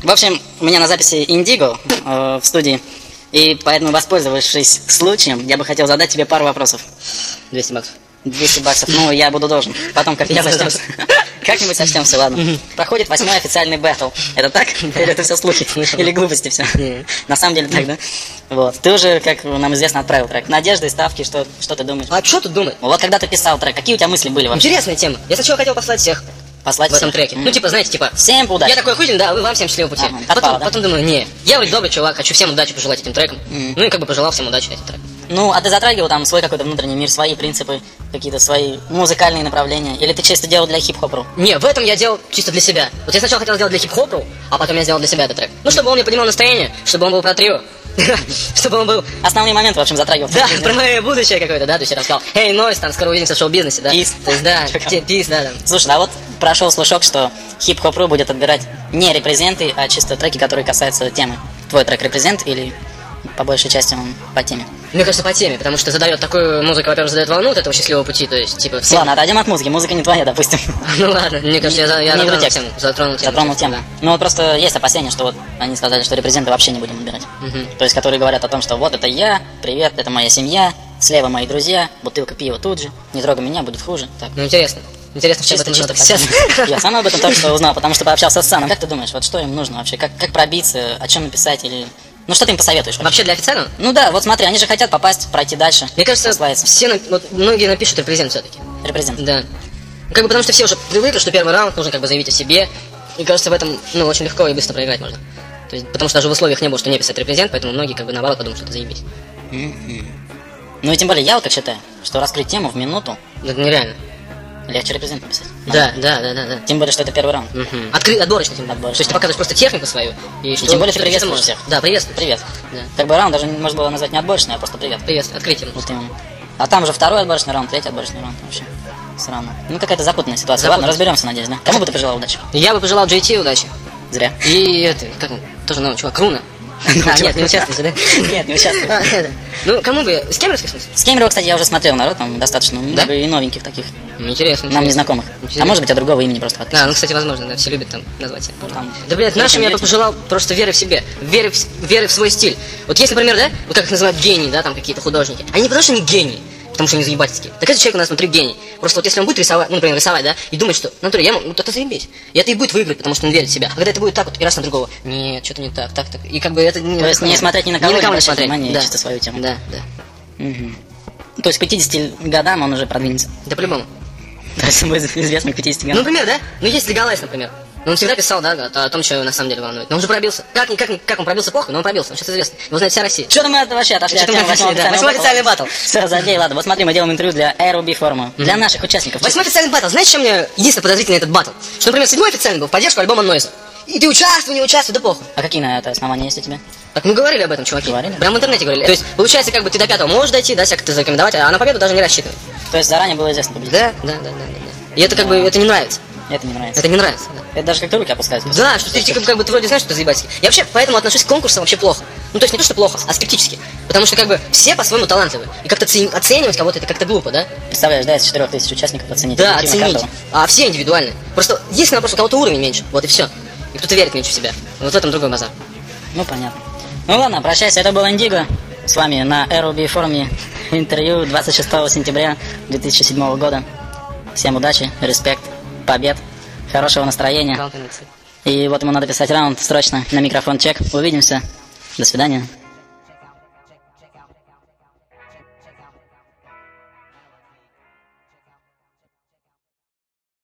В общем, у меня на записи Индиго в студии, и поэтому, воспользовавшись случаем, я бы хотел задать тебе пару вопросов. 200 баксов. 200 баксов, ну, я буду должен. Потом как-нибудь сочтемся. Как-нибудь сочтемся, ладно. Проходит 8-й официальный бэтл. Это так? Или это все слухи? Или глупости все? На самом деле так, да? Вот. Ты уже, как нам известно, отправил трек. Надежды, ставки, что ты думаешь? А что тут думать? Вот когда ты писал трек, какие у тебя мысли были вообще? Интересная тема. Я сначала хотел послать всех Послать в этом всех? треке. Ну, типа, знаете, типа... Всем удачи. Я такой охуительный, да, вы вам всем счастливого пути. Ага, А отпало, да? потом думаю, не, я вроде добрый чувак, хочу всем удачи пожелать этим трекам. Ну и как бы пожелал всем удачи этим трекам. Ну, а ты затрагивал там свой какой-то внутренний мир, свои принципы, какие-то свои музыкальные направления? Или ты чисто делал для хип-хоп.ру? Не, в этом я делал чисто для себя. Вот я сначала хотел сделать для хип-хоп.ру, а потом я сделал для себя этот трек. Ну, чтобы он мне поднимал настроение, чтобы он был про трио. Чтобы он был... Основные моменты, в общем, затрагивал. Да, про мое будущее какое-то, да, то есть я рассказал, эй, Нойс, там, скоро увидимся в шоу-бизнесе, да. Пис. То есть, да, пис, да, там. Слушай, а вот прошел слушок, что хип-хоп.ру будет отбирать не репрезенты, а чисто треки, которые касаются темы. Твой трек репрезент или по большей части он по теме? Мне кажется, по теме, потому что задает такую музыку, во-первых, задает волну от этого счастливого пути, то есть, типа, всем... Ладно, отойдем от музыки, музыка не твоя, допустим. Ну ладно, мне кажется, я не затронул тему. Затронул тему. Ну вот просто есть опасения, что вот они сказали, что репрезенты вообще не будем отбирать. То есть, которые говорят о том, что вот это я, привет, это моя семья, слева мои друзья, бутылка пива тут же, не трогай меня, будет хуже. Так. Ну интересно. Интересно, что об этом Чисто, нужно чисто. сейчас. Я сам об этом только что узнал, потому что пообщался с Саном. Как ты думаешь, вот что им нужно вообще? Как пробиться, о чем написать или... Ну что ты им посоветуешь? Вообще для официального? Ну да, вот смотри, они же хотят попасть, пройти дальше. Мне кажется, прославиться. все, вот, многие напишут репрезент все-таки. Репрезент. Да. Ну, как бы потому что все уже привыкли, что первый раунд нужно как бы заявить о себе. Мне кажется, в этом, ну, очень легко и быстро проиграть можно. То есть, потому что даже в условиях не было, что не писать репрезент, поэтому многие как бы наоборот подумают, что это заебись. Ну и тем более я вот так считаю, что раскрыть тему в минуту Это нереально. легче репрезент написать. Да. Тем более, что это первый раунд. Отборочно, тем более. То есть ты показываешь просто технику свою. И тем более ты приветствуешь всех. Да, приветствую. Привет. Да. Как бы раунд даже можно было назвать не отборочный, а просто привет. Привет, открытие. Вот именно. А там уже второй отборочный раунд, третий отборочный раунд вообще. Срано. Ну какая-то запутанная ситуация. Ладно, разберемся, надеюсь, да? Кому бы ты пожелал удачи? Я бы пожелал JT удачи. Зря. И это, как он, тоже новый чувак, Круна. Нет, не участвуете, да? Нет, не участвую. Ну, кому бы, с Кемеровской, в смысле? С Кемерово, кстати, я уже смотрел народ, там достаточно много и новеньких таких, Интересно. нам незнакомых. А может быть, от другого имени просто Да, подписываются. ну, кстати, возможно, да, все любят там назвать себя. Там. Да, блядь, нашим я бы пожелал просто веры в себе, веры в свой стиль. Вот есть, например, да, вот как их называют гении, да, там какие-то художники. Они не потому, что они гении, потому что они заебательские. Так этот человек у нас внутри гений. Просто вот если он будет рисовать, ну, например, рисовать, да, и думать, что, ну, натуре, я, ну, это заебись. И это и будет выиграть, потому что он верит в себя. А когда это будет так вот, и раз на другого, нет, что-то не так. И как бы это... То есть не смотреть ни на кого, не обращать смотреть. внимание, Да. чисто свою тему. Да. То есть к 50 годам он уже продвинется. Да по-любому. То есть он будет известный к 50 Ну, годам. например, да? Ну, есть Легалайз, например. Но он всегда писал, да, о том, что его на самом деле волнует. Но он же пробился. Как он пробился плохо, но он пробился. Он сейчас известный. Его знает вся Россия. Что-то мы вообще отошли от Что-то мы темы отошли, да. 8-й официальный батл. Все, забей, ладно. Вот смотри, мы делаем интервью для Aerobi Forum. Для наших участников. 8-й официальный батл. Знаешь, что мне единственное подозрительно этот батл? Что, например, 7-й официальный был в поддержку альбома Нойза. И ты участвуй, не участвуй, да похуй. А какие на это основания есть у тебя? Так мы говорили об этом, чуваки. Говорили? Прямо в интернете говорили. То есть, получается, как бы ты до 5-го можешь дойти, да, себя как-то зарекомендовать, а на победу даже не рассчитывай. То есть заранее было известно победить? Да. И это как бы, это не нравится. Это не нравится. Это не нравится, да. Это даже как-то руки опускаются. Да, что ты как бы ты вроде знаешь, что ты заебательский. Я вообще поэтому отношусь к конкурсам вообще плохо. Ну, то есть не то, что плохо, а скептически. Потому что как бы все по-своему талантливы. И как-то оценивать кого-то это как-то глупо, да? Представляешь, да, из 4000 участников оценить. Да, объективно оценить. каждого. А все индивидуальны. Просто единственный вопрос, у кого-то уровень меньше. Вот и все. И кто-то верит меньше в себя. Вот в этом другой базар. Ну, понятно. Ну ладно, прощайся, это был Индиго. С вами на Aerobi форуме интервью 26 сентября 2007 года. Всем удачи, респект, побед, хорошего настроения. И вот ему надо писать раунд срочно на микрофон чек. Увидимся. До свидания.